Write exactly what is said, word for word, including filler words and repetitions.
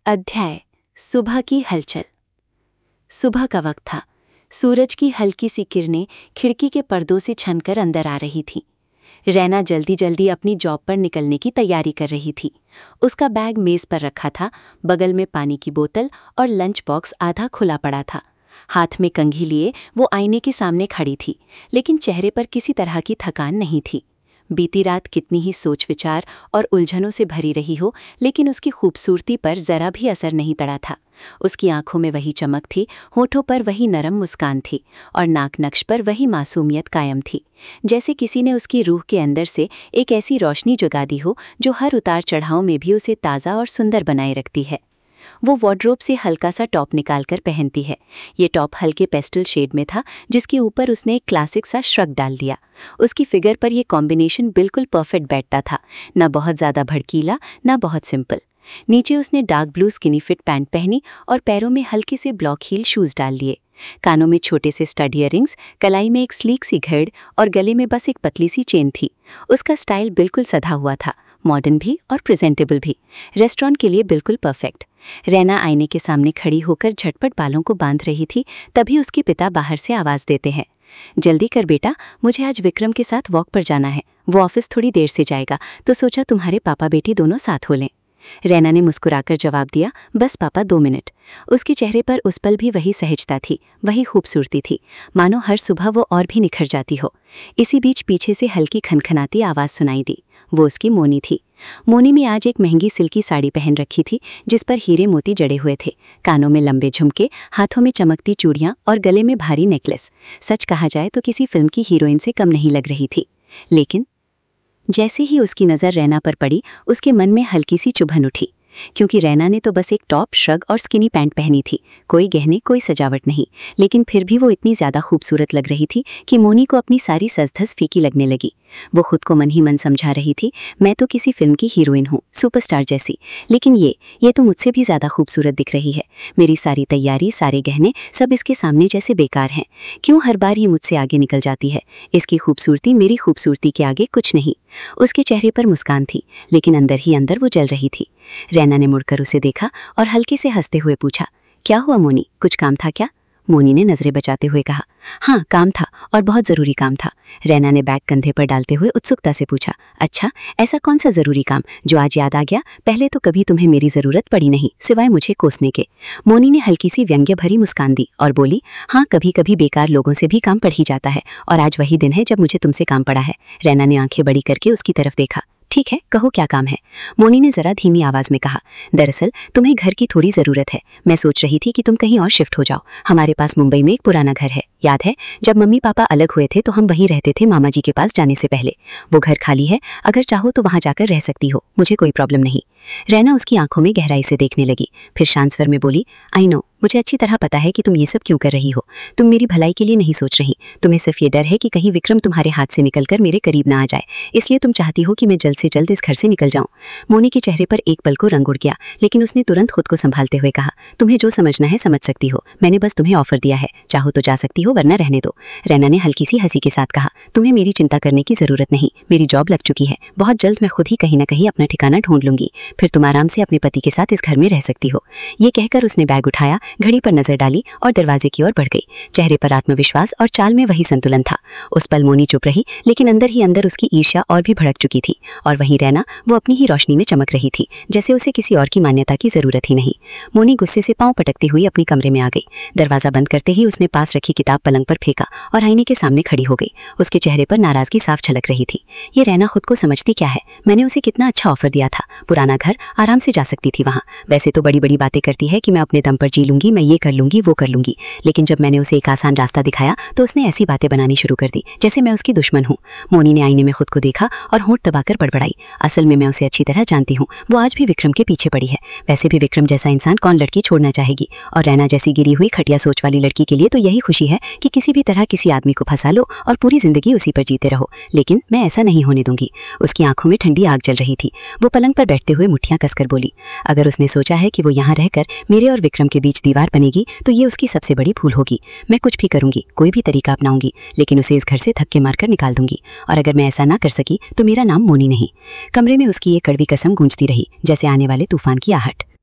अध्याय सुबह की हलचल। सुबह का वक्त था। सूरज की हल्की सी किरणें खिड़की के पर्दों से छनकर अंदर आ रही थीं। रैना जल्दी जल्दी अपनी जॉब पर निकलने की तैयारी कर रही थी। उसका बैग मेज पर रखा था, बगल में पानी की बोतल और लंच बॉक्स आधा खुला पड़ा था। हाथ में कंघी लिए वो आईने के सामने खड़ी थी, लेकिन चेहरे पर किसी तरह की थकान नहीं थी। बीती रात कितनी ही सोच विचार और उलझनों से भरी रही हो, लेकिन उसकी खूबसूरती पर जरा भी असर नहीं पड़ा था। उसकी आंखों में वही चमक थी, होठों पर वही नरम मुस्कान थी और नाक नक्श पर वही मासूमियत कायम थी, जैसे किसी ने उसकी रूह के अंदर से एक ऐसी रोशनी जगा दी हो जो हर उतार चढ़ाव में भी उसे ताज़ा और सुंदर बनाए रखती है। वो वार्डरोब से हल्का सा टॉप निकालकर पहनती है। ये टॉप हल्के पेस्टल शेड में था, जिसके ऊपर उसने एक क्लासिक सा श्रग डाल दिया। उसकी फिगर पर यह कॉम्बिनेशन बिल्कुल परफेक्ट बैठता था, ना बहुत ज़्यादा भड़कीला, ना बहुत सिंपल। नीचे उसने dark blue skinny fit pant पहनी और पैरों में हल्के से ब्लॉक हील शूज़ डाल लिए। कानों में छोटे से स्टड इयररिंग्स, कलाई में एक स्लीक सी घड़ और गले में बस एक पतली सी चेन थी। उसका स्टाइल बिल्कुल सधा हुआ था, मॉडर्न भी और प्रेजेंटेबल भी, रेस्टोरेंट के लिए बिल्कुल परफेक्ट। रैना आईने के सामने खड़ी होकर झटपट बालों को बांध रही थी, तभी उसके पिता बाहर से आवाज़ देते हैं, जल्दी कर बेटा, मुझे आज विक्रम के साथ वॉक पर जाना है। वो ऑफिस थोड़ी देर से जाएगा, तो सोचा तुम्हारे पापा बेटी दोनों साथ हो लें। रैना ने मुस्कुराकर जवाब दिया, बस पापा दो मिनट। उसके चेहरे पर उस पल भी वही सहजता थी, वही खूबसूरती थी, मानो हर सुबह वो और भी निखर जाती हो। इसी बीच पीछे से हल्की खनखनाती आवाज़ सुनाई दी। वो उसकी मोनी थी। मोनी में आज एक महंगी सिल्की साड़ी पहन रखी थी, जिस पर हीरे मोती जड़े हुए थे। कानों में लंबे झुमके, हाथों में चमकती चूड़ियाँ और गले में भारी नेकलेस। सच कहा जाए तो किसी फिल्म की हीरोइन से कम नहीं लग रही थी। लेकिन जैसे ही उसकी नज़र रैना पर पड़ी, उसके मन में हल्की सी चुभन उठी, क्योंकि रैना ने तो बस एक टॉप, श्रग और स्किनी पैंट पहनी थी, कोई गहने, कोई सजावट नहीं। लेकिन फिर भी वो इतनी ज़्यादा खूबसूरत लग रही थी कि मोनी को अपनी सारी सजधज फीकी लगने लगी। वो खुद को मन ही मन समझा रही थी, मैं तो किसी फिल्म की हीरोइन हूँ, सुपरस्टार जैसी, लेकिन ये ये तो मुझसे भी ज़्यादा खूबसूरत दिख रही है। मेरी सारी तैयारी, सारे गहने, सब इसके सामने जैसे बेकार हैं। क्यों हर बार ये मुझसे आगे निकल जाती है? इसकी खूबसूरती मेरी खूबसूरती के आगे कुछ नहीं। उसके चेहरे पर मुस्कान थी, लेकिन अंदर ही अंदर वो जल रही थी। रैना ने मुड़कर उसे देखा और हल्के से हंसते हुए पूछा, क्या हुआ मोनी, कुछ काम था क्या? मोनी ने नजरें बचाते हुए कहा, हाँ काम था, और बहुत ज़रूरी काम था। रैना ने बैग कंधे पर डालते हुए उत्सुकता से पूछा, अच्छा ऐसा कौन सा ज़रूरी काम जो आज याद आ गया? पहले तो कभी तुम्हें मेरी ज़रूरत पड़ी नहीं, सिवाय मुझे कोसने के। मोनी ने हल्की सी व्यंग्य भरी मुस्कान दी और बोली, हाँ कभी कभी बेकार लोगों से भी काम पड़ ही जाता है, और आज वही दिन है जब मुझे तुमसे काम पड़ा है। रैना ने आंखें बड़ी करके उसकी तरफ देखा। ठीक है, कहो क्या काम है? मोनी ने जरा धीमी आवाज में कहा, दरअसल तुम्हें घर की थोड़ी ज़रूरत है। मैं सोच रही थी कि तुम कहीं और शिफ्ट हो जाओ। हमारे पास मुंबई में एक पुराना घर है, याद है जब मम्मी पापा अलग हुए थे तो हम वहीं रहते थे मामा जी के पास जाने से पहले। वो घर खाली है, अगर चाहो तो वहाँ जाकर रह सकती हो, मुझे कोई प्रॉब्लम नहीं। रैना उसकी आंखों में गहराई से देखने लगी, फिर शांत स्वर में बोली, आई नो, मुझे अच्छी तरह पता है कि तुम ये सब क्यों कर रही हो। तुम मेरी भलाई के लिए नहीं सोच रही, तुम्हें सिर्फ ये डर है कि कहीं विक्रम तुम्हारे हाथ से निकलकर मेरे करीब ना आ जाए, इसलिए तुम चाहती हो कि मैं जल्द से जल्द इस घर से निकल जाऊं। मोनी के चेहरे पर एक पल को रंग उड़ गया, लेकिन उसने तुरंत खुद को संभालते हुए कहा, तुम्हें जो समझना है समझ सकती हो, मैंने बस तुम्हें ऑफर दिया है, चाहो तो जा सकती हो वरना रहने दो। रैना ने हल्की सी हंसी के साथ कहा, तुम्हें मेरी चिंता करने की जरूरत नहीं, मेरी जॉब लग चुकी है, बहुत जल्द मैं खुद ही कहीं ना कहीं अपना ठिकाना ढूंढ लूंगी, फिर तुम आराम से अपने पति के साथ इस घर में रह सकती हो। ये कहकर उसने बैग उठाया, घड़ी पर नजर डाली और दरवाजे की ओर बढ़ गई। चेहरे पर आत्मविश्वास और चाल में वही संतुलन था। उस पल मोनी चुप रही, लेकिन अंदर ही अंदर उसकी ईर्ष्या और भी भड़क चुकी थी, और वहीं रैना, वो अपनी ही रोशनी में चमक रही थी, जैसे उसे किसी और की मान्यता की जरूरत ही नहीं। मोनी गुस्से से पांव पटकती हुई अपने कमरे में आ गई। दरवाजा बंद करते ही उसने पास रखी किताब पलंग पर फेंका और आईने के सामने खड़ी हो गई। उसके चेहरे पर नाराजगी साफ झलक रही थी। ये रैना खुद को समझती क्या है? मैंने उसे कितना अच्छा ऑफर दिया था, पुराना घर, आराम से जा सकती थी वहाँ। वैसे तो बड़ी बड़ी बातें करती है कि मैं अपने दम पर जी लूंगी, मैं ये कर लूंगी, वो कर लूंगी, लेकिन जब मैंने उसे एक आसान रास्ता दिखाया तो उसने ऐसी बातें बनानी शुरू कर दी जैसे मैं उसकी दुश्मन हूँ। मोनी ने आईने में खुद को देखा और होंठ दबाकर बड़बड़ाई, असल में मैं उसे अच्छी तरह जानती हूँ, वो आज भी विक्रम के पीछे पड़ी है। वैसे भी विक्रम जैसा इंसान कौन लड़की छोड़ना चाहेगी, और रैना जैसी गिरी हुई खटिया सोच वाली लड़की के लिए तो यही खुशी है कि किसी भी तरह किसी आदमी को फंसा लो और पूरी जिंदगी उसी पर जीते रहो, लेकिन मैं ऐसा नहीं होने दूंगी। उसकी आंखों में ठंडी आग जल रही थी। वो पलंग पर बैठते हुए मुट्ठियां कसकर बोली, अगर उसने सोचा है कि वो यहाँ रहकर मेरे और विक्रम के बीच दीवार बनेगी तो ये उसकी सबसे बड़ी भूल होगी। मैं कुछ भी करूंगी, कोई भी तरीका अपनाऊंगी, लेकिन उसे इस घर से धक्के मारकर निकाल दूंगी, और अगर मैं ऐसा ना कर सकी तो मेरा नाम मोनी नहीं। कमरे में उसकी ये कड़वी कसम गूंजती रही, जैसे आने वाले तूफान की आहट।